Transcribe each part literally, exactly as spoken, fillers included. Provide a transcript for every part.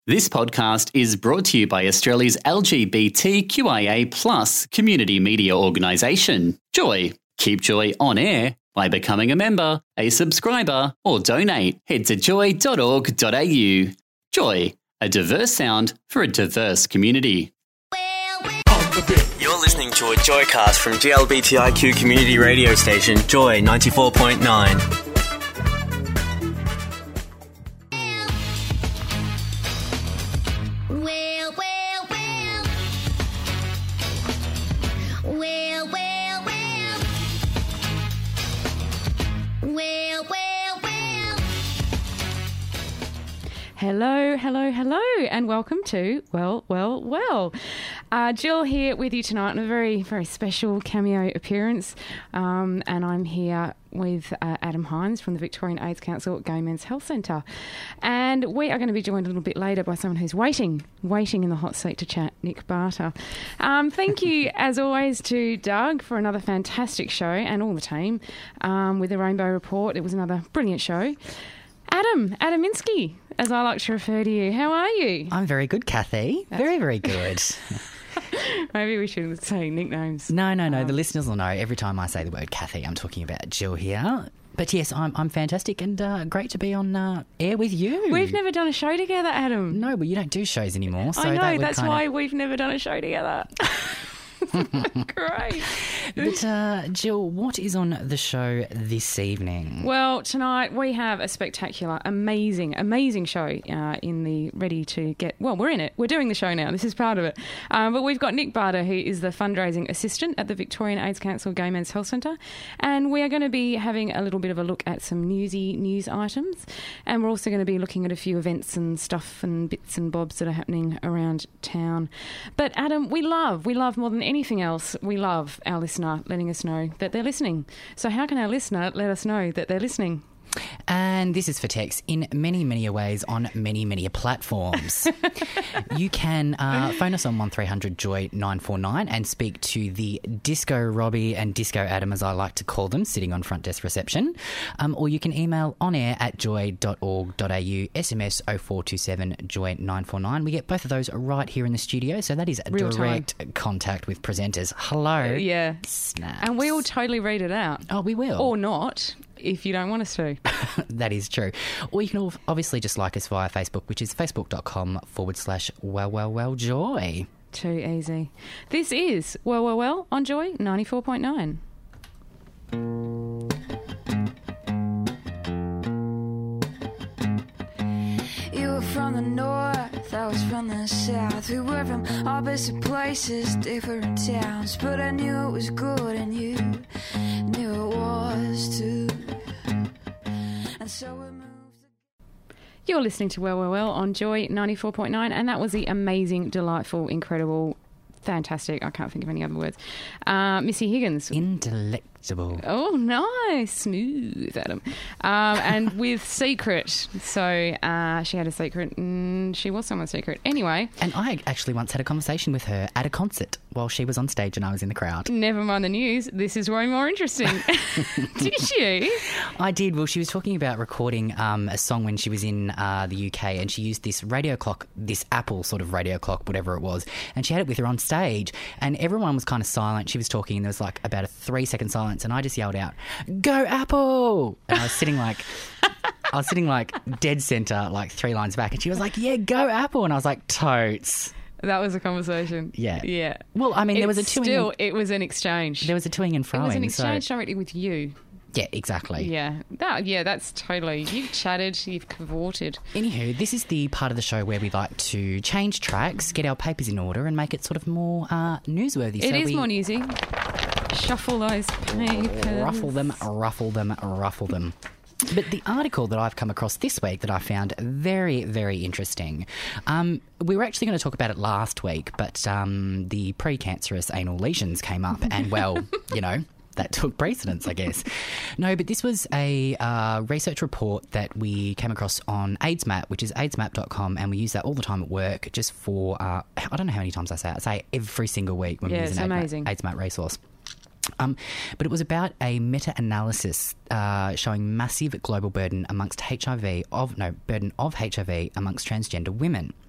This podcast is brought to you by Australia's L G B T Q I A plus community media organisation, Joy. Keep Joy on air by becoming a member, a subscriber, or donate. Head to joy dot org dot a u. Joy, a diverse sound for a diverse community. You're listening to a Joycast from G L B T I Q community radio station, Joy ninety-four point nine. Hello, hello, hello, and welcome to Well, Well, Well. Uh, Jill here with you tonight on a very, very special cameo appearance, um, and I'm here with uh, Adam Hines from the Victorian AIDS Council Gay Men's Health Centre. And we are going to be joined a little bit later by someone who's waiting, waiting in the hot seat to chat, Nick Barter. Um, thank you, as always, to Doug for another fantastic show and all the team um, with the Rainbow Report. It was another brilliant show. Adam, Adam Minsky, as I like to refer to you. How are you? I'm very good, Kathy. That's very, very good. Maybe we should say nicknames. No, no, no. Um, the listeners will know every time I say the word Kathy, I'm talking about Jill here. But yes, I'm I'm fantastic and uh, great to be on uh, air with you. We've never done a show together, Adam. No, but you don't do shows anymore. So I know, that that's kinda... why we've never done a show together. Great. But uh, Jill, what is on the show this evening? Well, tonight we have a spectacular, amazing, amazing show uh, in the ready to get... Well, we're in it. We're doing the show now. This is part of it. Um, but we've got Nick Barter, who is the fundraising assistant at the Victorian AIDS Council Gay Men's Health Centre. And we are going to be having a little bit of a look at some newsy news items. And we're also going to be looking at a few events and stuff and bits and bobs that are happening around town. But, Adam, we love, we love more than anything else, we love our listener letting us know that they're listening. So how can our listener let us know that they're listening? And this is for text in many, many ways on many, many platforms. You can uh, phone us on one three hundred joy nine four nine and speak to the Disco Robbie and Disco Adam, as I like to call them, sitting on front desk reception. Um, or you can email on air at joy dot org dot a u, S M S oh four two seven joy nine four nine. We get both of those right here in the studio, so that is Real direct time. Contact with presenters. Hello. Uh, yeah. Snaps. And we will totally read it out. Oh, we will. Or not, if you don't want us to. That is true. Or you can obviously just like us via Facebook, which is facebook.com forward slash well, well, well, joy. Too easy. This is Well, Well, Well on Joy ninety-four point nine. You were from the north, I was from the south. We were from opposite places, different towns. But I knew it was good and you knew it was too. And so we moved. You're listening to Well, Well, Well on Joy ninety-four point nine, and that was the amazing, delightful, incredible, fantastic, I can't think of any other words, uh, Missy Higgins. Indelectable. Oh, nice. Smooth, Adam. Um, and with Secret. So uh, she had a secret and she was someone's secret. Anyway. And I actually once had a conversation with her at a concert while she was on stage and I was in the crowd. Never mind the news. This is way more interesting. Did you? I did. Well, she was talking about recording um, a song when she was in uh, the U K, and she used this radio clock, this Apple sort of radio clock, whatever it was, and she had it with her on stage, and everyone was kind of silent. She was talking and there was like about a three second silence, and I just yelled out, "Go Apple!" And I was sitting like... I was sitting like dead centre, like three lines back, and she was like, "Yeah, go Apple," and I was like, "Totes." That was a conversation. Yeah, yeah. Well, I mean, there was a toing. Still, and, it was an exchange. There was a toing and froing. It was an exchange so, directly with you. Yeah, exactly. Yeah, that. Yeah, that's totally. You've chatted. You've cavorted. Anywho, this is the part of the show where we like to change tracks, get our papers in order, and make it sort of more uh, newsworthy. It so is we more newsy. Shuffle those papers. Ruffle them, ruffle them, ruffle them. But the article that I've come across this week that I found very, very interesting, um, we were actually going to talk about it last week, but um, the precancerous anal lesions came up and, well, you know, that took precedence, I guess. No, but this was a uh, research report that we came across on AIDSmap, which is aids map dot com, and we use that all the time at work just for, uh, I don't know how many times I say it, I say every single week when yeah, we use an amazing. AIDSmap resource. Um, but it was about a meta-analysis uh, showing massive global burden amongst H I V of no burden of H I V amongst transgender women.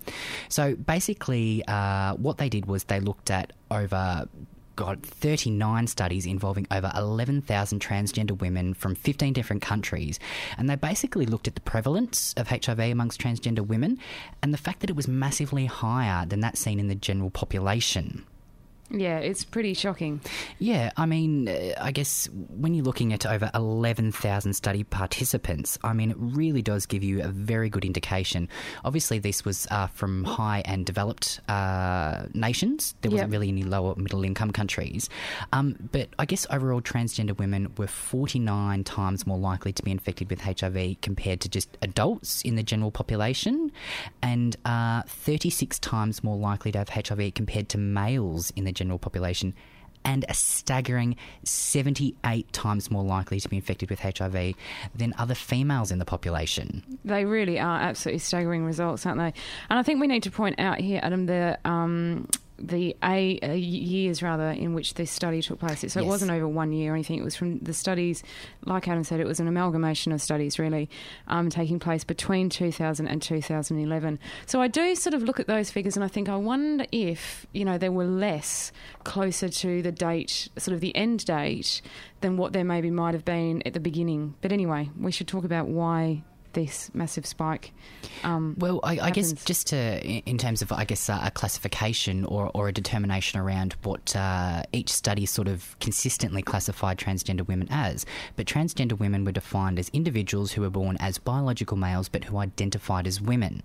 So basically, uh, what they did was they looked at over God, thirty-nine studies involving over eleven thousand transgender women from fifteen different countries. And they basically looked at the prevalence of H I V amongst transgender women and the fact that it was massively higher than that seen in the general population. Yeah, it's pretty shocking. Yeah, I mean, uh, I guess when you're looking at over eleven thousand study participants, I mean, it really does give you a very good indication. Obviously, this was uh, from high and developed uh, nations. There wasn't Yep. really any lower middle income countries. Um, but I guess overall, transgender women were forty-nine times more likely to be infected with H I V compared to just adults in the general population, and uh, thirty-six times more likely to have H I V compared to males in the general population, and a staggering seventy-eight times more likely to be infected with H I V than other females in the population. They really are absolutely staggering results, aren't they? And I think we need to point out here, Adam, the um, the a, uh, years rather in which this study took place. So Yes. it wasn't over one year or anything. It was from the studies, like Adam said, it was an amalgamation of studies really um, taking place between two thousand and two thousand eleven. So I do sort of look at those figures and I think I wonder if, you know, there were less closer to the date, sort of the end date, than what there maybe might have been at the beginning. But anyway, we should talk about why this massive spike. Um, Well, I, I guess happens. just to, in terms of, I guess, uh, a classification or, or a determination around what uh, each study sort of consistently classified transgender women as. But transgender women were defined as individuals who were born as biological males but who identified as women.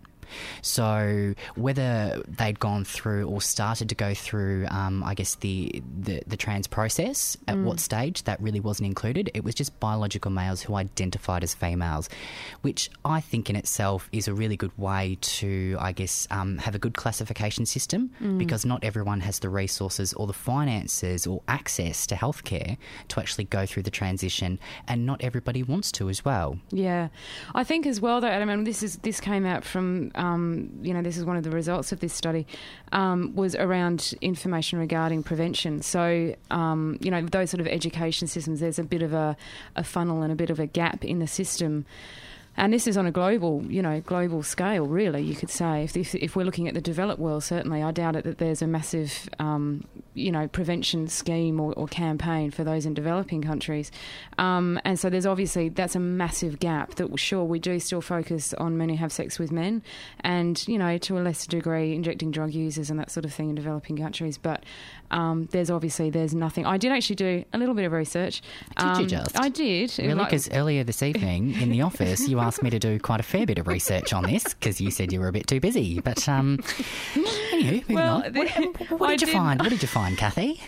So whether they'd gone through or started to go through, um, I guess, the, the, the trans process, at what stage, that really wasn't included. It was just biological males who identified as females, which I think in itself is a really good way to, I guess, um, have a good classification system, because not everyone has the resources or the finances or access to healthcare to actually go through the transition, and not everybody wants to as well. Yeah, I think as well though, Adam, and this is this came out from um, you know this is one of the results of this study, um, was around information regarding prevention. So um, you know those sort of education systems, there's a bit of a, a funnel and a bit of a gap in the system. And this is on a global, you know, global scale, really, you could say. If, if, if we're looking at the developed world, certainly, I doubt it that there's a massive, um, you know, prevention scheme or, or campaign for those in developing countries. Um, and so there's obviously, that's a massive gap that, sure, we do still focus on men who have sex with men and, you know, to a lesser degree, injecting drug users and that sort of thing in developing countries. But um, there's obviously, there's nothing. I did actually do a little bit of research. Did um, you just? I did. Really? Like- Because earlier this evening in the office, you asked me to do quite a fair bit of research on this because you said you were a bit too busy. But um, anyway, moving Well, on. the- What, what I did you did- find? What did you find, Kathy?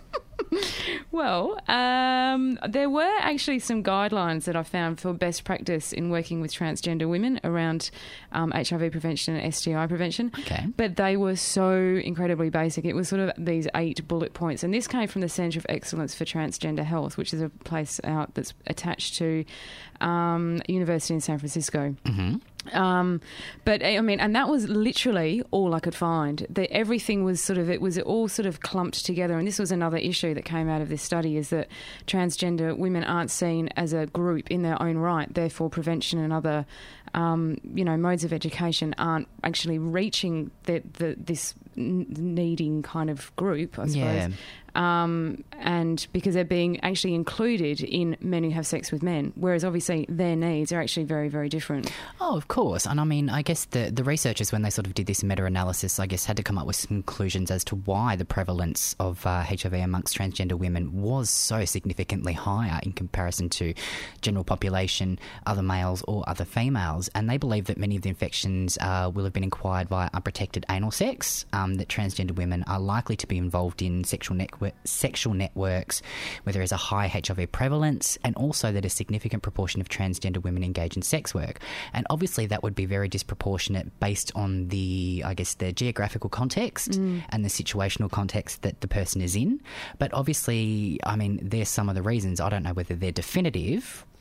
Well, um, there were actually some guidelines that I found for best practice in working with transgender women around um, H I V prevention and S T I prevention. Okay. But they were so incredibly basic. It was sort of these eight bullet points. And this came from the Centre of Excellence for Transgender Health, which is a place out that's attached to um, University in San Francisco. Mm-hmm. Um, but I mean, and that was literally all I could find. The, everything was sort of, it was all sort of clumped together. And this was another issue that came out of this study, is that transgender women aren't seen as a group in their own right. Therefore, prevention and other, um, you know, modes of education aren't actually reaching the, the, this n- needing kind of group, I suppose. Yeah. Um, and because they're being actually included in men who have sex with men, whereas obviously their needs are actually very, very different. Oh, of course. And I mean, I guess the, the researchers, when they sort of did this meta-analysis, I guess had to come up with some conclusions as to why the prevalence of uh, H I V amongst transgender women was so significantly higher in comparison to general population, other males or other females. And they believe that many of the infections uh, will have been acquired via unprotected anal sex, um, that transgender women are likely to be involved in sexual network sexual networks where there is a high H I V prevalence, and also that a significant proportion of transgender women engage in sex work. And obviously that would be very disproportionate based on the, I guess, the geographical context mm. and the situational context that the person is in. But obviously, I mean, there's some of the reasons. I don't know whether they're definitive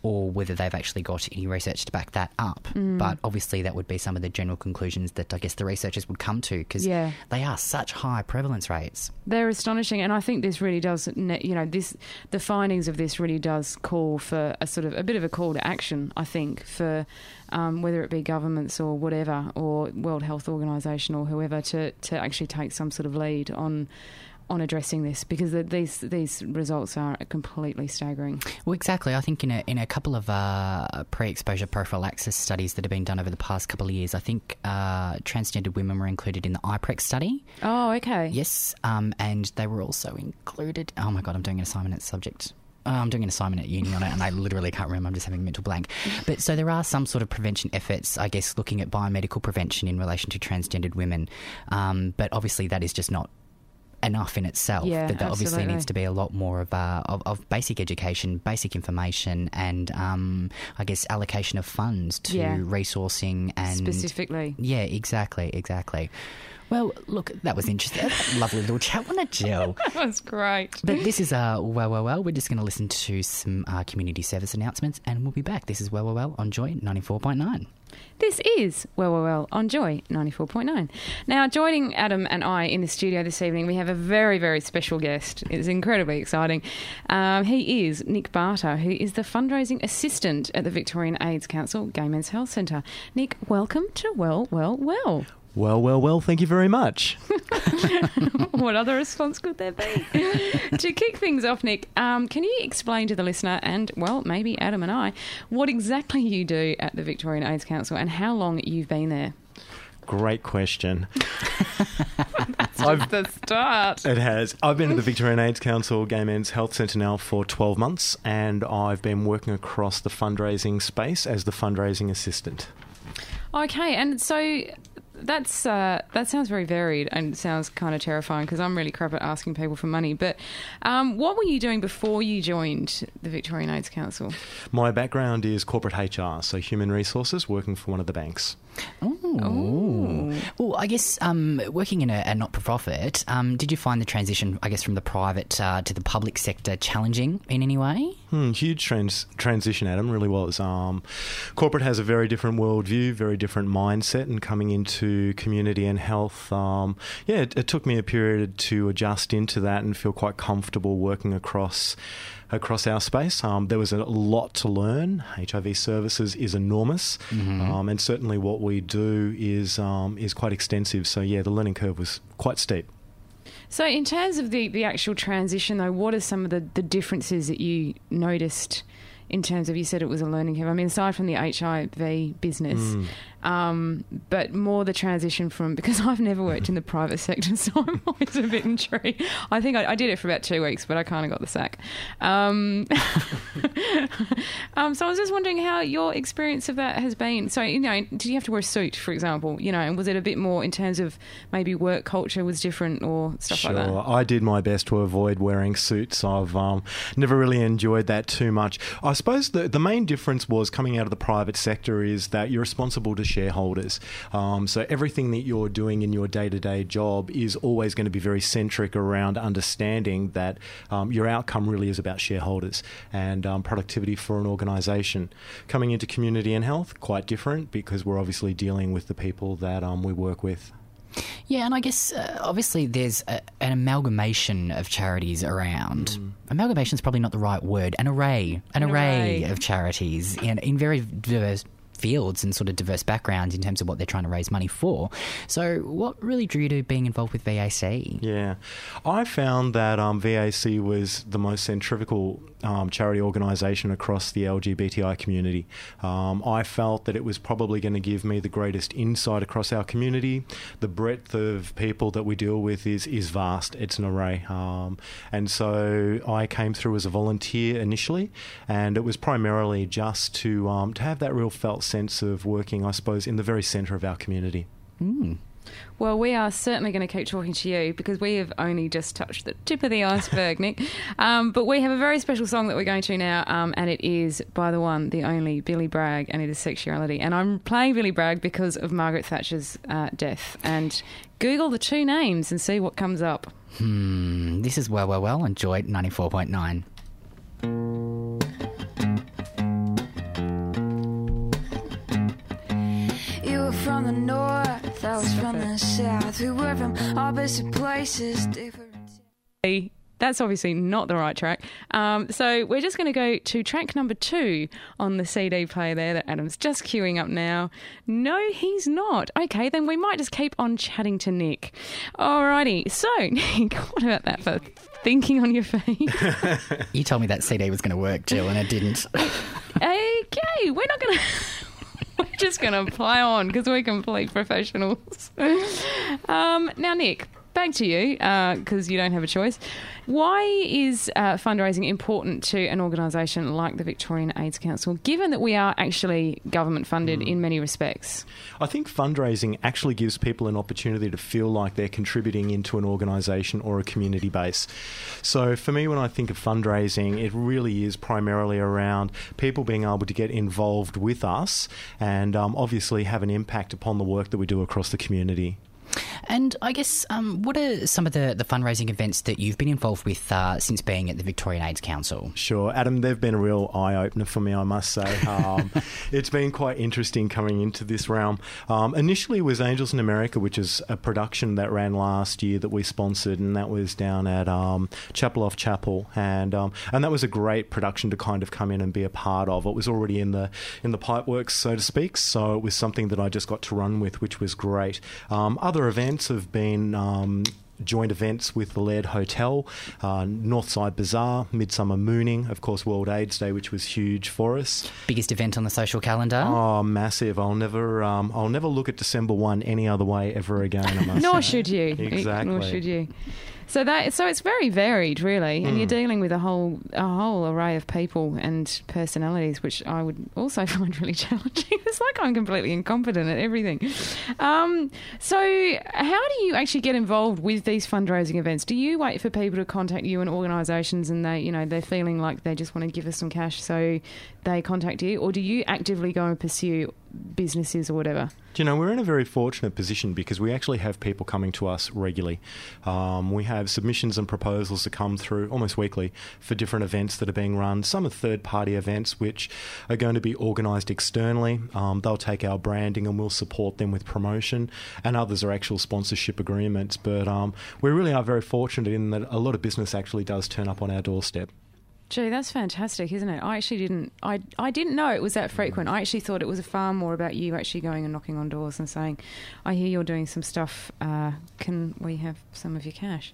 or whether they've actually got any research to back that up. Mm. But obviously that would be some of the general conclusions that I guess the researchers would come to, because yeah. they are such high prevalence rates. They're astonishing, and I think this really does, you know, this the findings of this really does call for a sort of a bit of a call to action, I think, for um, whether it be governments or whatever, or World Health Organisation or whoever, to, to actually take some sort of lead on on addressing this, because the, these these results are completely staggering. Well, exactly. I think in a in a couple of uh, pre-exposure prophylaxis studies that have been done over the past couple of years, I think uh, transgendered women were included in the I PREX study. Oh, okay. Yes, um, and they were also included... Oh, my God, I'm doing an assignment at subject... Oh, I'm doing an assignment at uni on it, and I literally can't remember. I'm just having a mental blank. But so there are some sort of prevention efforts, I guess, looking at biomedical prevention in relation to transgendered women. Um, but obviously that is just not enough in itself. Yeah, that there absolutely. obviously needs to be a lot more of, uh, of of basic education, basic information, and um, I guess allocation of funds to yeah. resourcing and specifically. Yeah, exactly, exactly. Well, look, that was interesting. Lovely little chat, wasn't it, Jill? That was great. But this is uh, Well, Well, Well. We're just going to listen to some uh, community service announcements, and we'll be back. This is Well, Well, Well on Joy ninety-four point nine. This is Well, Well, Well on Joy ninety-four point nine. Now, joining Adam and I in the studio this evening, we have a very, very special guest. It's incredibly exciting. Um, he is Nick Barter, who is the fundraising assistant at the Victorian AIDS Council Gay Men's Health Centre. Nick, welcome to Well, Well, Well. Well, well, well, thank you very much. What other response could there be? To kick things off, Nick, um, can you explain to the listener and, well, maybe Adam and I, what exactly you do at the Victorian AIDS Council and how long you've been there? Great question. That's just the start. It has. I've been at the Victorian AIDS Council Gay Men's Health Centre now for twelve months, and I've been working across the fundraising space as the fundraising assistant. Okay, and so... That's uh, that sounds very varied and sounds kind of terrifying, because I'm really crap at asking people for money. But um, what were you doing before you joined the Victorian AIDS Council? My background is corporate H R, so human resources, working for one of the banks. Oh. Well, I guess um, working in a, a not-for-profit, um, did you find the transition, I guess, from the private uh, to the public sector challenging in any way? Hmm, huge trans- transition, Adam, really was. Um, corporate has a very different worldview, very different mindset, and coming into community and health, um, yeah, it, it took me a period to adjust into that and feel quite comfortable working across across our space. Um, there was a lot to learn. H I V services is enormous, mm-hmm. um, and certainly what we do is um, is quite extensive. So, yeah, the learning curve was quite steep. So in terms of the, the actual transition, though, what are some of the, the differences that you noticed in terms of, you said it was a learning curve? I mean, aside from the H I V business, mm. um, but more the transition from, because I've never worked in the private sector, so I'm always a bit intrigued. I think I, I did it for about two weeks, but I kind of got the sack. Um, um, so I was just wondering how your experience of that has been. So, you know, did you have to wear a suit, for example? You know, and was it a bit more in terms of maybe work culture was different or stuff sure. like that? Sure, I did my best to avoid wearing suits. I've um, never really enjoyed that too much. I suppose the, the main difference was coming out of the private sector is that you're responsible to shareholders. Um, so everything that you're doing in your day-to-day job is always going to be very centric around understanding that um, your outcome really is about shareholders and um, productivity for an organisation. Coming into community and health, quite different, because we're obviously dealing with the people that um, we work with. Yeah, and I guess uh, obviously there's a, an amalgamation of charities around. Mm. Amalgamation is probably not the right word. An array, an, an array. array of charities in, in very diverse fields and sort of diverse backgrounds in terms of what they're trying to raise money for. So what really drew you to being involved with V A C? Yeah, I found that um, V A C was the most centrifugal um, charity organisation across the L G B T I community. Um, I felt that it was probably going to give me the greatest insight across our community. The breadth of people that we deal with is, is vast. It's an array. Um, and so I came through as a volunteer initially, and it was primarily just to um, to have that real felt sense of working, I suppose, in the very centre of our community. Mm. Well, we are certainly going to keep talking to you because we have only just touched the tip of the iceberg, Nick. Um, but we have a very special song that we're going to now, um, and it is by the one, the only, Billy Bragg, and it is Sexuality. And I'm playing Billy Bragg because of Margaret Thatcher's uh, death. And Google the two names and see what comes up. Hmm. This is Well, Well, Well on Joy ninety-four point nine. south. We were from opposite places, different. That's obviously not the right track. Um, so we're just going to go to track number two on the C D player there that Adam's just queuing up now. No, he's not. Okay, then we might just keep on chatting to Nick. Alrighty. So, Nick, what about that for thinking on your face? You told me that C D was going to work, Jill, and it didn't. Okay, we're not going to... We're just going to play on because we're complete professionals. Um, now, Nick, back to you because uh, you don't have a choice. Why is uh, fundraising important to an organisation like the Victorian AIDS Council, given that we are actually government funded mm. in many respects? I think fundraising actually gives people an opportunity to feel like they're contributing into an organisation or a community base. So for me, when I think of fundraising, it really is primarily around people being able to get involved with us and um, obviously have an impact upon the work that we do across the community. And I guess, um, what are some of the, the fundraising events that you've been involved with uh, since being at the Victorian AIDS Council? Sure, Adam, they've been a real eye-opener for me, I must say. Um, it's been quite interesting coming into this realm. Um, initially it was Angels in America, which is a production that ran last year that we sponsored, and that was down at um, Chapel off Chapel, and um, and that was a great production to kind of come in and be a part of. It was already in the in the pipeworks, so to speak, so it was something that I just got to run with, which was great. Um, other events have been um, joint events with the Laird Hotel, uh, Northside Bazaar, Midsummer Mooning, of course World AIDS Day, which was huge for us. Biggest event on the social calendar? Oh, massive. I'll never um, I'll never look at December first any other way ever again, I must Nor say. should you. Exactly. Nor should you. So that so it's very varied, really, and mm. you're dealing with a whole a whole array of people and personalities, which I would also find really challenging. It's like I'm completely incompetent at everything. Um, so how do you actually get involved with these fundraising events? Do you wait for people to contact you and organisations, and they, you know, they're feeling like they just want to give us some cash, so they contact you, or do you actively go and pursue businesses or whatever? Do you know, we're in a very fortunate position because we actually have people coming to us regularly. Um, we have submissions and proposals that come through almost weekly for different events that are being run. Some are third-party events which are going to be organised externally. Um, they'll take our branding and we'll support them with promotion, and others are actual sponsorship agreements. But um, we really are very fortunate in that a lot of business actually does turn up on our doorstep. Gee, that's fantastic, isn't it? I actually didn't. I I didn't know it was that frequent. I actually thought it was far more about you actually going and knocking on doors and saying, "I hear you're doing some stuff. Uh, can we have some of your cash?"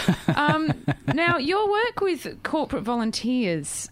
um, now, your work with corporate volunteers,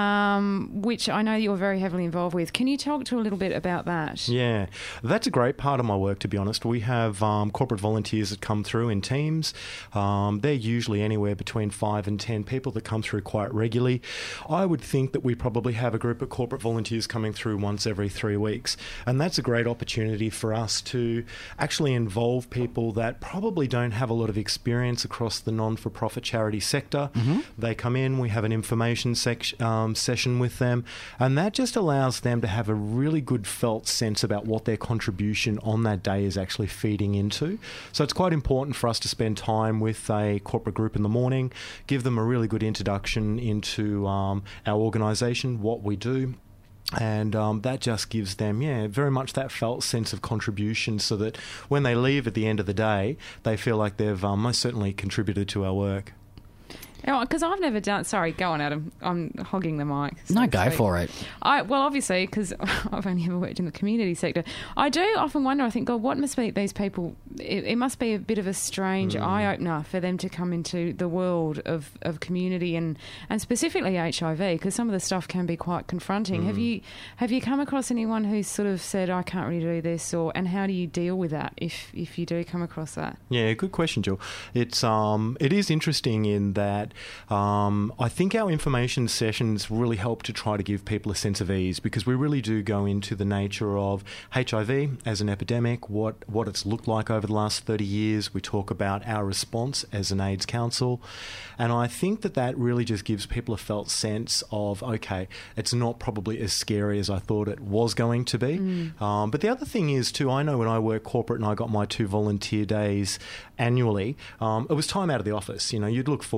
um, which I know you're very heavily involved with. Can you talk to a little bit about that? Yeah, that's a great part of my work, to be honest. We have um, corporate volunteers that come through in teams. Um, they're usually anywhere between five and ten people that come through quite regularly. I would think that we probably have a group of corporate volunteers coming through once every three weeks. And that's a great opportunity for us to actually involve people that probably don't have a lot of experience across the non-for-profit charity sector. Mm-hmm. They come in, we have an information sec- um, session with them, and that just allows them to have a really good felt sense about what their contribution on that day is actually feeding into. So it's quite important for us to spend time with a corporate group in the morning, give them a really good introduction into Um, our organisation, what we do, and um, that just gives them, yeah, very much that felt sense of contribution, so that when they leave at the end of the day, they feel like they've um, most certainly contributed to our work. Because I've never done... Sorry, go on, Adam. I'm hogging the mic. So no, go for it. I Well, obviously, because I've only ever worked in the community sector, I do often wonder, I think, God, what must be these people... It, it must be a bit of a strange mm. eye-opener for them to come into the world of, of community and, and specifically H I V, because some of the stuff can be quite confronting. Mm. Have you have you come across anyone who's sort of said, I can't really do this, or and how do you deal with that if, if you do come across that? Yeah, good question, Jill. It's um, it is interesting in that Um, I think our information sessions really help to try to give people a sense of ease, because we really do go into the nature of H I V as an epidemic, what, what it's looked like over the last thirty years. We talk about our response as an AIDS council. And I think that that really just gives people a felt sense of, okay, it's not probably as scary as I thought it was going to be. Mm. Um, but the other thing is, too, I know when I work corporate and I got my two volunteer days annually, um, it was time out of the office. You know, you'd look forward to it. You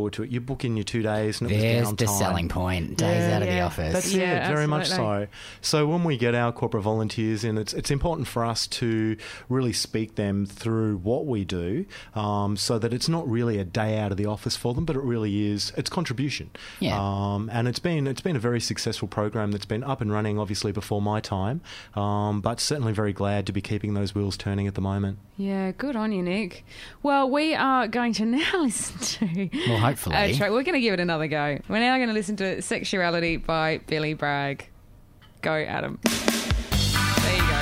book in your two days and it There's was downtime. the selling point. Days Yeah, out of the yeah. office. That's Yeah, it, very much absolutely. so. So when we get our corporate volunteers in, it's it's important for us to really speak them through what we do, um, so that it's not really a day out of the office for them, but it really is it's contribution. Yeah. Um, and it's been it's been a very successful program that's been up and running, obviously before my time, um, but certainly very glad to be keeping those wheels turning at the moment. Yeah, good on you, Nick. Well, we are going to now listen to... Well, hopefully. Uh, tra- we're going to give it another go. We're now going to listen to Sexuality by Billy Bragg. Go, Adam. There you go.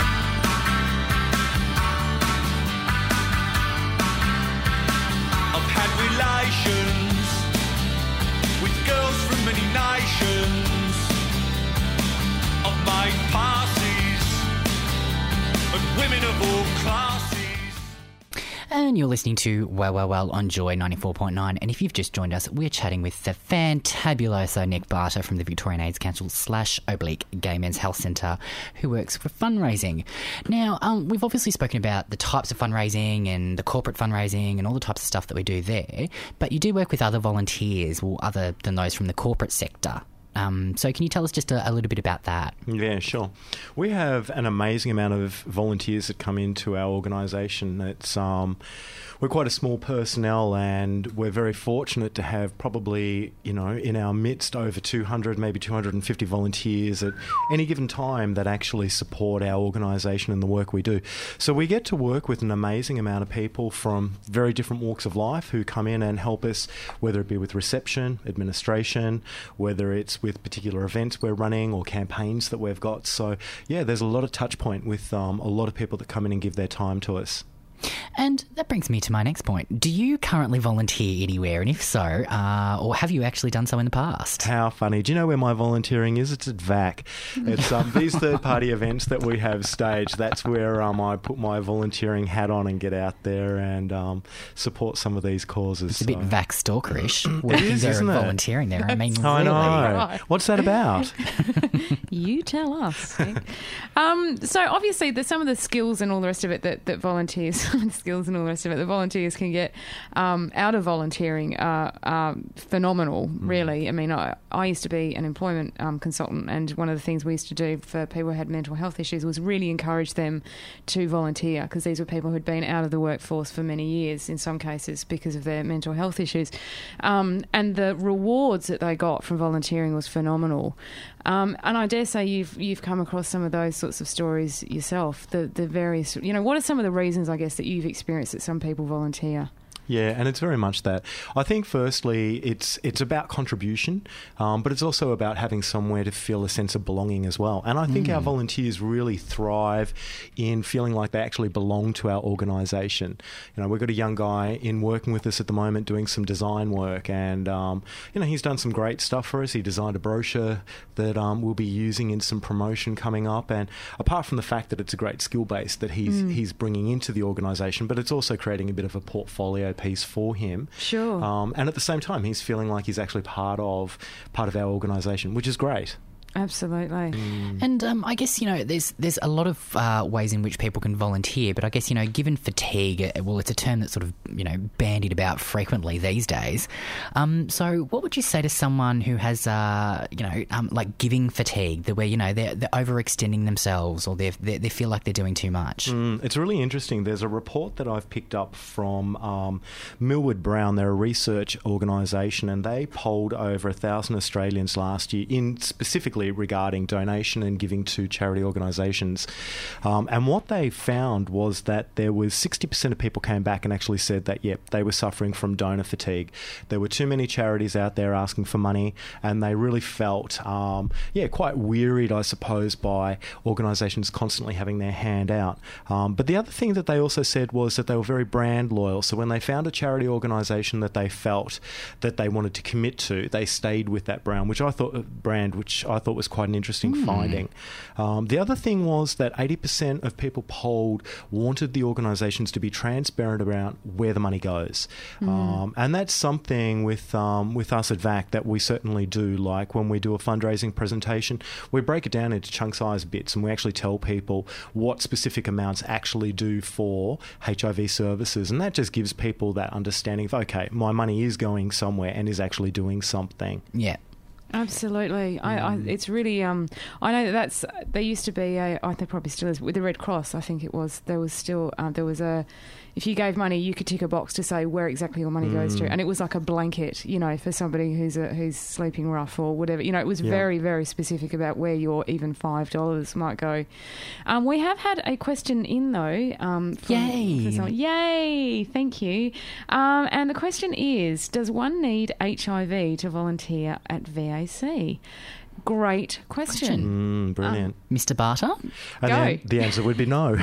I've had relations with girls from many nations. I've made passes and women of all classes. And you're listening to Well, Well, Well on Joy ninety-four point nine. And if you've just joined us, we're chatting with the fantabuloso Nick Barter from the Victorian AIDS Council slash oblique Gay Men's Health Centre, who works for fundraising. Now, um, we've obviously spoken about the types of fundraising and the corporate fundraising and all the types of stuff that we do there, but you do work with other volunteers, well, other than those from the corporate sector. Um, so can you tell us just a, a little bit about that? Yeah, sure. We have an amazing amount of volunteers that come into our organisation. It's um, we're quite a small personnel, and we're very fortunate to have probably, you know, in our midst over two hundred, maybe two hundred fifty volunteers at any given time that actually support our organisation and the work we do. So we get to work with an amazing amount of people from very different walks of life who come in and help us, whether it be with reception, administration, whether it's with particular events we're running or campaigns that we've got. So, yeah, there's a lot of touch point with um, a lot of people that come in and give their time to us. And that brings me to my next point. Do you currently volunteer anywhere? And if so, uh, or have you actually done so in the past? How funny. Do you know where my volunteering is? It's at V A C. It's um, these third-party events that we have staged. That's where um, I put my volunteering hat on and get out there and um, support some of these causes. It's a bit so. vax stalkerish. Working is, there isn't and it? volunteering there. I mean, I really. know. Right. What's that about? You tell us. Nick. um, so obviously, there's some of the skills and all the rest of it that, that volunteers, skills and all the rest of it that volunteers can get um, out of volunteering are, are phenomenal, really. I mean, I, I used to be an employment um, consultant, and one of the things we used to do for people who had mental health issues was really encourage them to volunteer, because these were people who'd been out of the workforce for many years, in some cases because of their mental health issues. Um, and the rewards that they got from volunteering was phenomenal. Um, and I dare say you've you've come across some of those sorts of stories yourself. The the various, you know, what are some of the reasons, I guess, that you've experienced that some people volunteer? Yeah, and it's very much that. I think firstly it's it's about contribution, um, but it's also about having somewhere to feel a sense of belonging as well. And I think mm. our volunteers really thrive in feeling like they actually belong to our organisation. You know, we've got a young guy in working with us at the moment doing some design work, and um, you know, he's done some great stuff for us. He designed a brochure that um, we'll be using in some promotion coming up. And apart from the fact that it's a great skill base that he's mm. he's bringing into the organisation, but it's also creating a bit of a portfolio piece for him. Sure. Um, and at the same time, he's feeling like he's actually part of part of our organisation, which is great. Absolutely. Mm. And um, I guess, you know, there's there's a lot of uh, ways in which people can volunteer, but I guess, you know, given fatigue, uh, well, it's a term that's sort of, you know, bandied about frequently these days. Um, so what would you say to someone who has, uh, you know, um, like giving fatigue, the where, you know, they're, they're overextending themselves or they they feel like they're doing too much? Mm, it's really interesting. There's a report that I've picked up from um, Millward Brown. They're a research organisation, and they polled over a thousand Australians last year in specifically regarding donation and giving to charity organisations. Um, and what they found was that there was sixty percent of people came back and actually said that, yep, they were suffering from donor fatigue. There were too many charities out there asking for money, and they really felt, um, yeah, quite wearied, I suppose, by organisations constantly having their hand out. Um, but the other thing that they also said was that they were very brand loyal. So when they found a charity organisation that they felt that they wanted to commit to, they stayed with that brand, which I thought brand, which I thought thought was quite an interesting mm. finding. Um, the other thing was that eighty percent of people polled wanted the organisations to be transparent about where the money goes. Mm. Um, and that's something with um, with us at V A C that we certainly do. Like when we do a fundraising presentation, we break it down into chunk-sized bits and we actually tell people what specific amounts actually do for H I V services. And that just gives people that understanding of, okay, my money is going somewhere and is actually doing something. Yeah. Absolutely. Mm. I, I, it's really, um, I know that that's, there used to be a, I think probably still is, with the Red Cross, I think it was, there was still, uh, there was a, if you gave money, you could tick a box to say where exactly your money mm. goes to. And it was like a blanket, you know, for somebody who's a, who's sleeping rough or whatever. You know, it was yeah. very, very specific about where your even five dollars might go. Um, we have had a question in, though. Um, from, Yay. From someone. Yay. Thank you. Um, and the question is, does one need H I V to volunteer at V A C? Great question. Mm, brilliant. Um, Mister Barter? And Go. The, the answer would be no.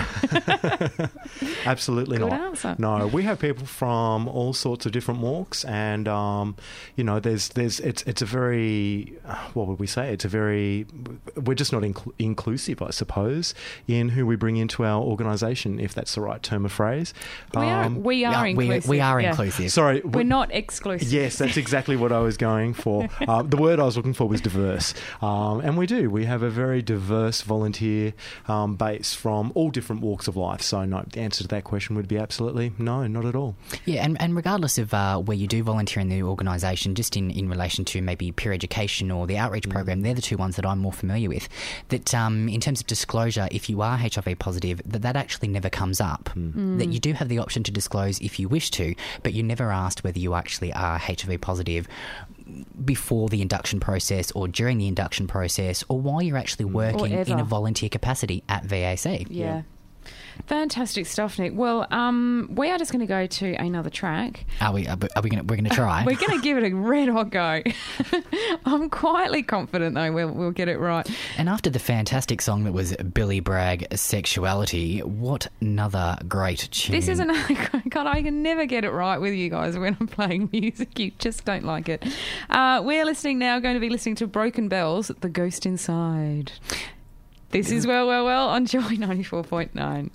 Absolutely Good not. Answer. No, we have people from all sorts of different walks, and um, you know, there's there's it's it's a very what would we say? It's a very we're just not inc- inclusive, I suppose, in who we bring into our organisation, if that's the right term of phrase. We are Um, we are yeah, inclusive. We, we are yeah. inclusive. Sorry, We're not exclusive. Yes, that's exactly what I was going for. Uh, the word I was looking for was diverse. Um, and we do. We have a very diverse volunteer um, base from all different walks of life. So, no, the answer to that question would be absolutely no, not at all. Yeah, and, and regardless of uh, where you do volunteer in the organisation, just in, in relation to maybe peer education or the outreach mm. program, they're the two ones that I'm more familiar with. That um, in terms of disclosure, if you are H I V positive, that that actually never comes up. Mm. Mm. That you do have the option to disclose if you wish to, but you're never asked whether you actually are H I V positive before the induction process or during the induction process or while you're actually working in a volunteer capacity at V A C. Yeah. yeah. Fantastic stuff, Nick. Well, um, we are just going to go to another track. Are we? Are we going? We're going to try. We're going to give it a red hot go. I'm quietly confident, though, we'll we'll get it right. And after the fantastic song that was Billy Bragg, "Sexuality," what another great tune! This is another. God, I can never get it right with you guys when I'm playing music. You just don't like it. Uh, we're listening now. Going to be listening to Broken Bells, "The Ghost Inside." This is Well, Well, Well on Joy ninety-four point nine.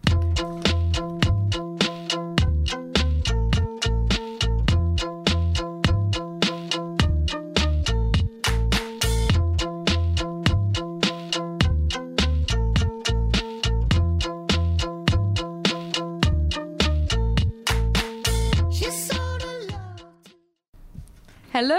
Hello.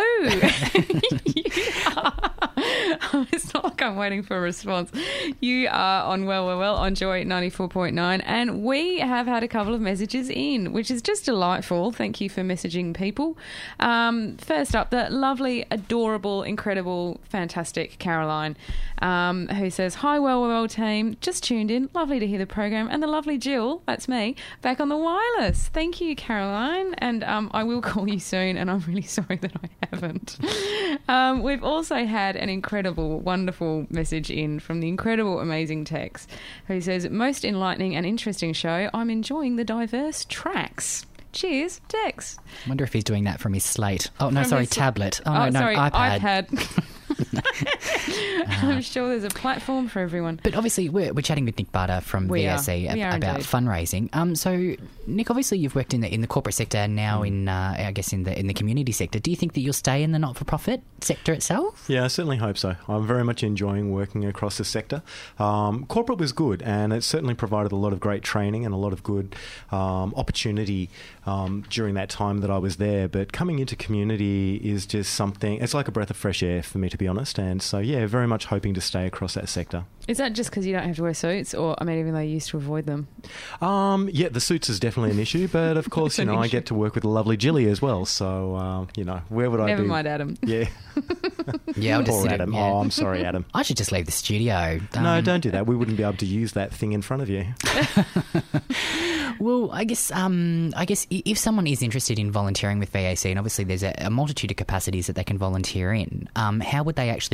It's not like I'm waiting for a response. You are on Well, Well, Well on Joy ninety-four point nine, and we have had a couple of messages in, which is just delightful. Thank you for messaging people. Um, first up, the lovely, adorable, incredible, fantastic Caroline, um, who says, "Hi, Well, Well, Well team. Just tuned in. Lovely to hear the program." And the lovely Jill, that's me, back on the wireless. Thank you, Caroline. And um, I will call you soon, and I'm really sorry that I haven't. Um, we've also had an incredible, wonderful message in from the incredible, amazing Tex, who says, "Most enlightening and interesting show. I'm enjoying the diverse tracks." Cheers, Tex. I wonder if he's doing that from his slate. Oh, no, from sorry, his... tablet. Oh, oh no, no, sorry, iPad. iPad. I'm sure there's a platform for everyone. But obviously, we're, we're chatting with Nick Barter from we V A C are. ab- about indeed. fundraising. Um, so, Nick, obviously, you've worked in the in the corporate sector and now mm. in, uh, I guess, in the in the community sector. Do you think that you'll stay in the not-for-profit sector itself? Yeah, I certainly hope so. I'm very much enjoying working across the sector. Um, corporate was good, and it certainly provided a lot of great training and a lot of good um, opportunity um, during that time that I was there. But coming into community is just something. It's like a breath of fresh air for me, to be honest. And so, yeah, very much hoping to stay across that sector. Is that just because you don't have to wear suits, or I mean, even though you used to avoid them? Um, yeah, the suits is definitely an issue, but of course, you know, I get to work with a lovely Jilly as well. So, uh, you know, where would I Never be? Never mind, Adam. Yeah. Yeah, I'll just Poor sit Adam. It, yeah. Oh, I'm sorry, Adam. I should just leave the studio. Um, no, don't do that. We wouldn't be able to use that thing in front of you. Well, I guess um, I guess if someone is interested in volunteering with V A C, and obviously there's a, a multitude of capacities that they can volunteer in, um, how would they actually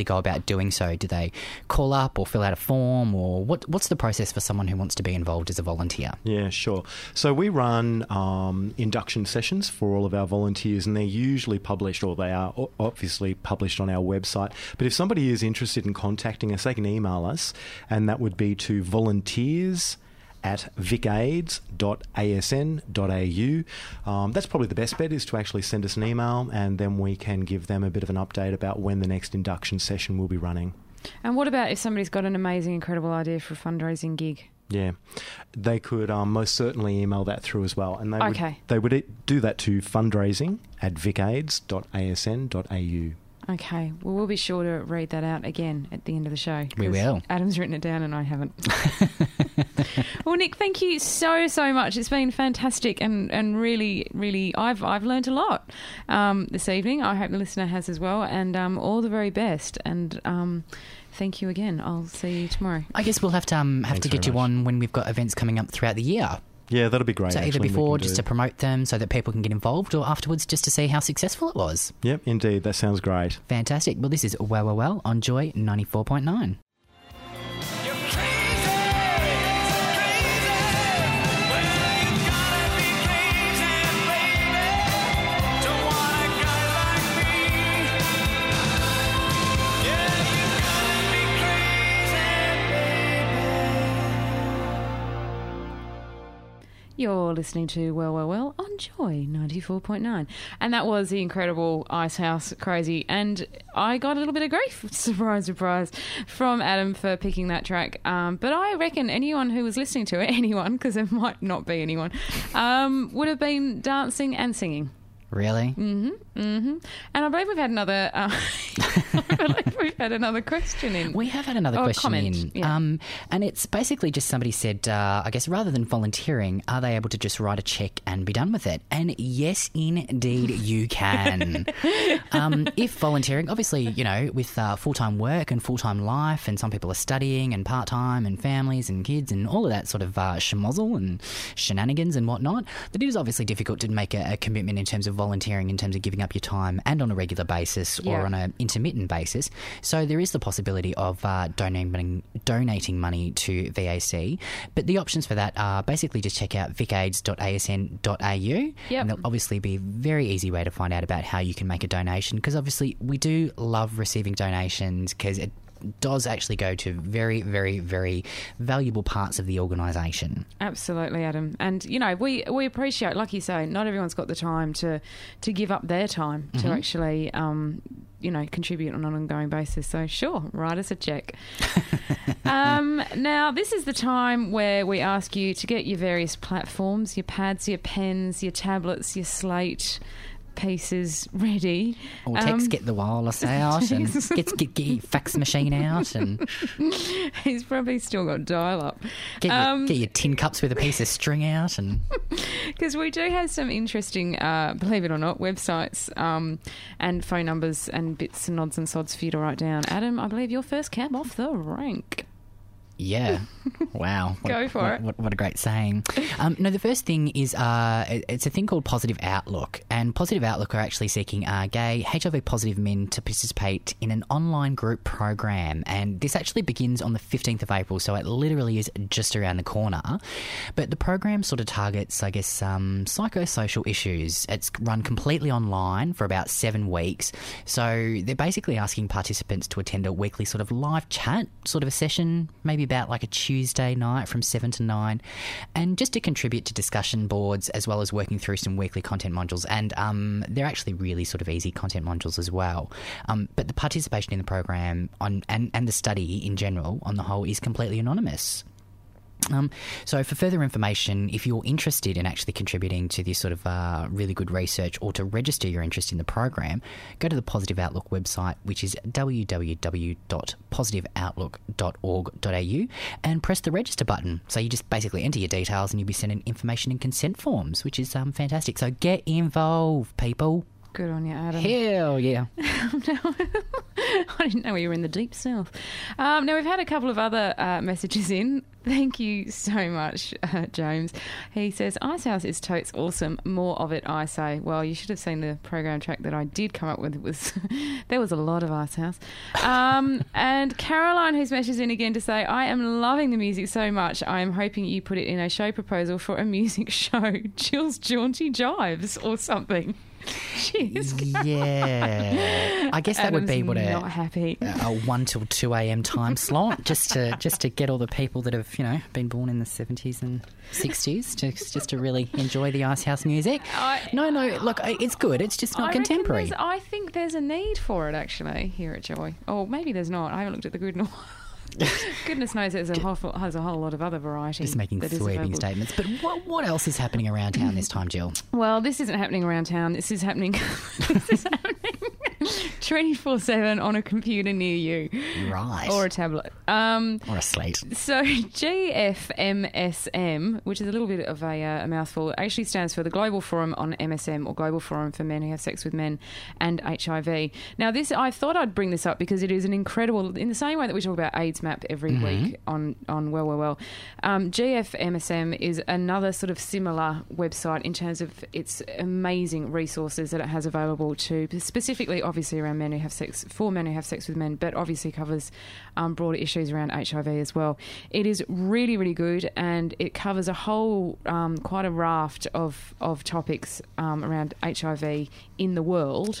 actually go about doing so? Do they call up or fill out a form, or what? What's the process for someone who wants to be involved as a volunteer? Yeah, sure. So we run um, induction sessions for all of our volunteers, and they're usually published, or they are o- obviously published on our website. But if somebody is interested in contacting us, they can email us, and that would be to volunteers at vicaids dot a s n dot a u. Um, that's probably the best bet, is to actually send us an email, and then we can give them a bit of an update about when the next induction session will be running. And what about if somebody's got an amazing, incredible idea for a fundraising gig? Yeah, they could um, most certainly email that through as well. And they Okay. would, they would do that to fundraising at vicaids dot a s n dot a u. Okay, well, we'll be sure to read that out again at the end of the show. We 'cause will. Adam's written it down and I haven't. Well, Nick, thank you so, so much. It's been fantastic and, and really, really, I've I've learned a lot um, this evening. I hope the listener has as well, and um, all the very best. And um, thank you again. I'll see you tomorrow. I guess we'll have to um, have Thanks to get you very much. on when we've got events coming up throughout the year. Yeah, that'll be great. So either actually, we before, can just do. to promote them so that people can get involved, or afterwards just to see how successful it was. Yep, indeed. That sounds great. Fantastic. Well, this is Well, Well, Well on Joy ninety-four point nine. You're crazy, crazy. Well, you gotta be crazy, baby. Don't want a guy like me. Yeah, you gotta be crazy, baby. You're listening to Well, Well, Well on Joy ninety-four point nine. And that was the incredible Icehouse Crazy. And I got a little bit of grief, surprise, surprise, from Adam for picking that track. Um, but I reckon anyone who was listening to it, anyone, because there might not be anyone, um, would have been dancing and singing. Really? Mm-hmm, mm-hmm. And I believe we've had another. Uh, I believe we've had another question in. We have had another Oh, a question comment, in, yeah. um, and it's basically just somebody said, uh, I guess rather than volunteering, are they able to just write a cheque and be done with it? And yes, indeed, you can. um, if volunteering, obviously, you know, with uh, full-time work and full-time life, and some people are studying and part-time and families and kids and all of that sort of uh, schmozzle and shenanigans and whatnot, that it is obviously difficult to make a, a commitment in terms of volunteering, in terms of giving up your time and on a regular basis or Yeah. on an intermittent basis. So there is the possibility of uh, donating donating money to V A C, but the options for that are basically just check out vicaids dot a s n dot a u, Yep. and there'll obviously be a very easy way to find out about how you can make a donation, because obviously we do love receiving donations, because it does actually go to very, very, very valuable parts of the organisation. Absolutely, Adam. And, you know, we, we appreciate, like you say, not everyone's got the time to, to give up their time to actually, um, you know, contribute on an ongoing basis. So, sure, write us a cheque. um, now, this is the time where we ask you to get your various platforms, your pads, your pens, your tablets, your slate pieces ready. Or text, Um, get the wireless out, and get, get, get your fax machine out, and He's probably still got dial-up. get your, Um, get your tin cups with a piece of string out, and Because we do have some interesting, uh, believe it or not, websites um, and phone numbers and bits and nods and sods for you to write down. Adam, I believe you're first cab off the rank. yeah, wow, what, Go for what, it. What, what a great saying. Um, no, the first thing is uh, it- it's a thing called Positive Outlook, and Positive Outlook are actually seeking uh, gay H I V positive men to participate in an online group program, and this actually begins on the fifteenth of April, so it literally is just around the corner. But the program sort of targets, I guess, um, psychosocial issues. It's run completely online for about seven weeks, so they're basically asking participants to attend a weekly sort of live chat sort of a session, maybe about like a Tuesday night from seven to nine, and just to contribute to discussion boards as well as working through some weekly content modules. And um, they're actually really sort of easy content modules as well. Um, but the participation in the program on and, and the study in general on the whole is completely anonymous. Um, so for further information, if you're interested in actually contributing to this sort of uh, really good research, or to register your interest in the program, go to the Positive Outlook website, which is w w w dot positive outlook dot org dot a u, and press the register button. So you just basically enter your details and you'll be sent information and consent forms, which is um, fantastic. So get involved, people. Good on you, Adam. Hell yeah. I didn't know we were in the deep south. Um, now, we've had a couple of other uh, messages in. Thank you so much, uh, James. He says, Icehouse is totes awesome. More of it, I say. Well, you should have seen the program track that I did come up with. It was There was a lot of Icehouse. Um, and Caroline, who's messaged in again to say, I am loving the music so much. I am hoping you put it in a show proposal for a music show. Jill's Jaunty Jives or something. Cheers. Yeah, I guess that Adam's would be what a, not happy. a one till two a.m. time slot, just to just to get all the people that have you know been born in the seventies and sixties to just to really enjoy the Icehouse music. I- no, no, look, it's good. It's just not I reckon contemporary. there's- I think there's a need for it actually here at Joy. Or maybe there's not. I haven't looked at the grid in a while. Goodness knows there's a whole, has a whole lot of other variety. Just making that is sweeping available. statements. But what what else is happening around town this time, Jill? Well, this isn't happening around town. This is happening. This is happening twenty-four seven on a computer near you, Right. or a tablet. Um, Or a slate. So G F M S M, which is a little bit of a, uh, a mouthful, it actually stands for the Global Forum on M S M, or Global Forum for Men Who Have Sex with Men and H I V. Now, this I thought I'd bring this up because it is an incredible, in the same way that we talk about AIDS Map every Mm-hmm. week on, on Well, Well, Well, um, G F M S M is another sort of similar website in terms of its amazing resources that it has available to, specifically, obviously, around men who have sex, for men who have sex with men, but obviously covers um, broader issues around H I V as well. It is really, really good, and it covers a whole, um, quite a raft of, of topics um, around H I V in the world.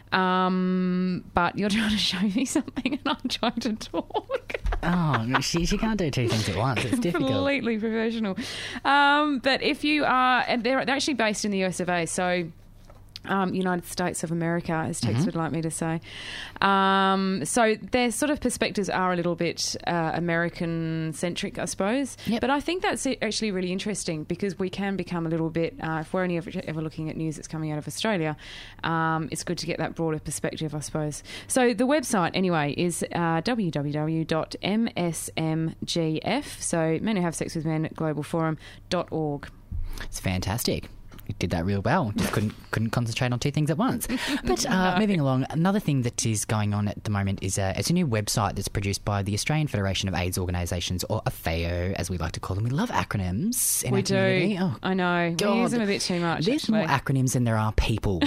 Um, but you're trying to show me something and I'm trying to talk. Oh, she, she can't do two things at once. It's difficult. Completely professional. Um, but if you are, and they're, they're actually based in the U S of A, so um, United States of America, as Tex Mm-hmm. would like me to say. Um, so their sort of perspectives are a little bit uh, American-centric, I suppose. Yep. But I think that's actually really interesting because we can become a little bit, uh, if we're only ever, ever looking at news that's coming out of Australia, um, it's good to get that broader perspective, I suppose. So the website, anyway, is uh, w w w dot m s m g f, so Men Who Have Sex with Men Global Forum dot org. It's fantastic. You did that real well. Just couldn't couldn't concentrate on two things at once. But uh, moving along, another thing that is going on at the moment is uh, it's a new website that's produced by the Australian Federation of AIDS Organisations, or A F A O, as we like to call them. We love acronyms in We our do. community. Oh, I know. We God. use them a bit too much, There's actually. more acronyms than there are people.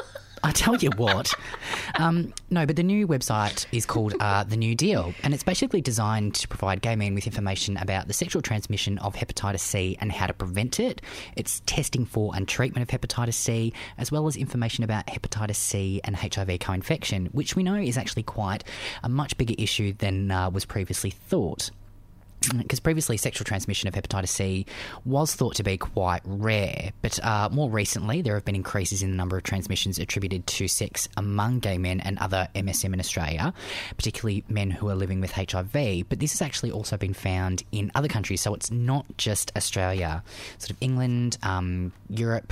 I tell you what. Um, no, but the new website is called uh, The New Deal, and it's basically designed to provide gay men with information about the sexual transmission of hepatitis C and how to prevent it. It's testing for and treatment of hepatitis C, as well as information about hepatitis C and H I V co-infection, which we know is actually quite a much bigger issue than uh, was previously thought. Because previously sexual transmission of hepatitis C was thought to be quite rare, but uh, more recently there have been increases in the number of transmissions attributed to sex among gay men and other M S M in Australia, particularly men who are living with H I V. But this has actually also been found in other countries, so it's not just Australia. Sort of England, um, Europe,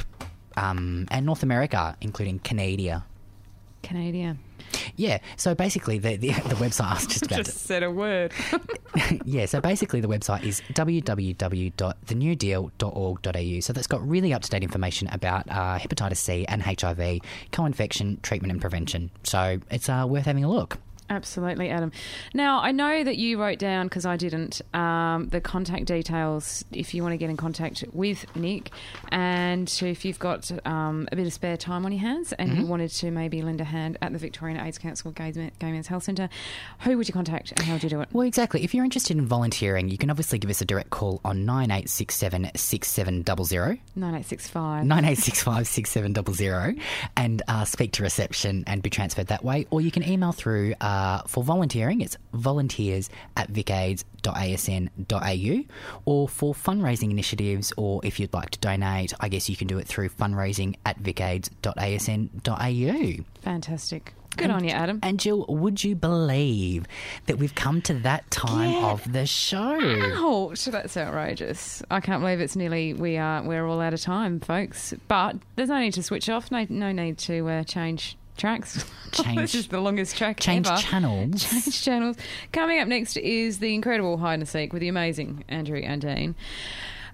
um, and North America, including Canada. Canadian. Yeah, so basically the the, the website I was just about to... Just said a word. Yeah, so basically the website is w w w dot the new deal dot org dot a u. So that's got really up-to-date information about uh, hepatitis C and H I V, co-infection, treatment and prevention. So it's uh, worth having a look. Absolutely, Adam. Now, I know that you wrote down, because I didn't, um, the contact details if you want to get in contact with Nick, and if you've got um, a bit of spare time on your hands and Mm-hmm. you wanted to maybe lend a hand at the Victorian AIDS Council Gay, Men- Gay Men's Health Centre, who would you contact and how would you do it? Well, exactly. If you're interested in volunteering, you can obviously give us a direct call on nine eight six seven six seven zero zero. nine eight six five. nine eight six five six seven zero zero and uh, speak to reception and be transferred that way. Or you can email through uh, for volunteering. It's volunteers at vicaids dot a s n dot a u. Or for fundraising initiatives, or if you'd like to donate, I guess you can do it through fundraising at vicaids dot a s n dot a u. Fantastic. Good And- on you, Adam. And Jill, would you believe that we've come to that time Yeah. of the show? Ouch, that's outrageous. I can't believe it's nearly, we are, we're all out of time, folks. But there's no need to switch off, no, no need to uh, change tracks. Change- This is the longest track Change ever. channels. Change channels. Coming up next is the incredible Hide and Seek with the amazing Andrew and Dean.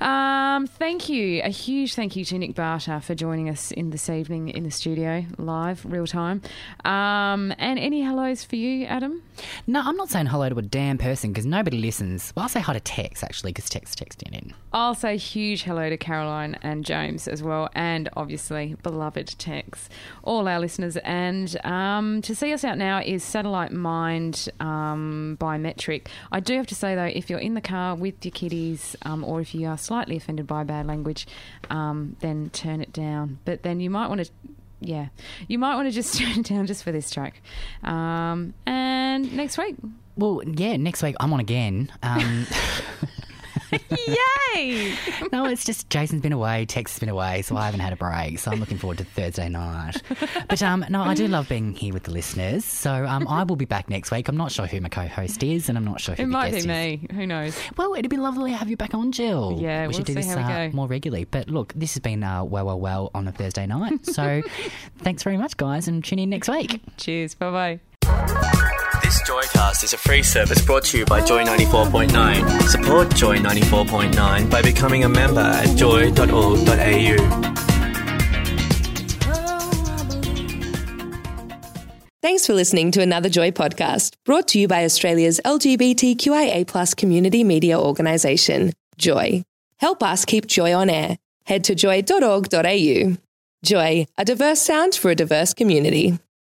Um, thank you. A huge thank you to Nick Barter for joining us in this evening in the studio, live, real time. Um, and any hellos for you, Adam? No, I'm not saying hello to a damn person because nobody listens. Well, I'll say hi to Tex, actually, because Tex texted in. I'll say huge hello to Caroline and James as well, and obviously beloved Tex, all our listeners. And um, to see us out now is Satellite Mind um, by Metric. I do have to say, though, if you're in the car with your kiddies um, or if you are slightly offended by bad language, um, then turn it down. But then you might want to... Yeah, you might want to just turn it down just for this track. Um, and next week. Well, yeah, next week I'm on again. Um, Yay! no, it's just Jason's been away, Tex has been away, so I haven't had a break. So I'm looking forward to Thursday night. But um, no, I do love being here with the listeners. So um, I will be back next week. I'm not sure who my co-host is, and I'm not sure who It the might guest be is. me. Who knows? Well, it'd be lovely to have you back on, Jill. Yeah, we we'll should do see this how we uh, go. more regularly. But look, this has been uh, well, well, well on a Thursday night. So thanks very much, guys, and tune in next week. Cheers. Bye-bye. This Joycast is a free service brought to you by Joy ninety-four point nine. Support Joy ninety-four point nine by becoming a member at joy dot org dot a u. Thanks for listening to another Joy podcast, brought to you by Australia's L G B T Q I A plus community media organisation, Joy. Help us keep Joy on air. Head to joy dot org dot a u. Joy, a diverse sound for a diverse community.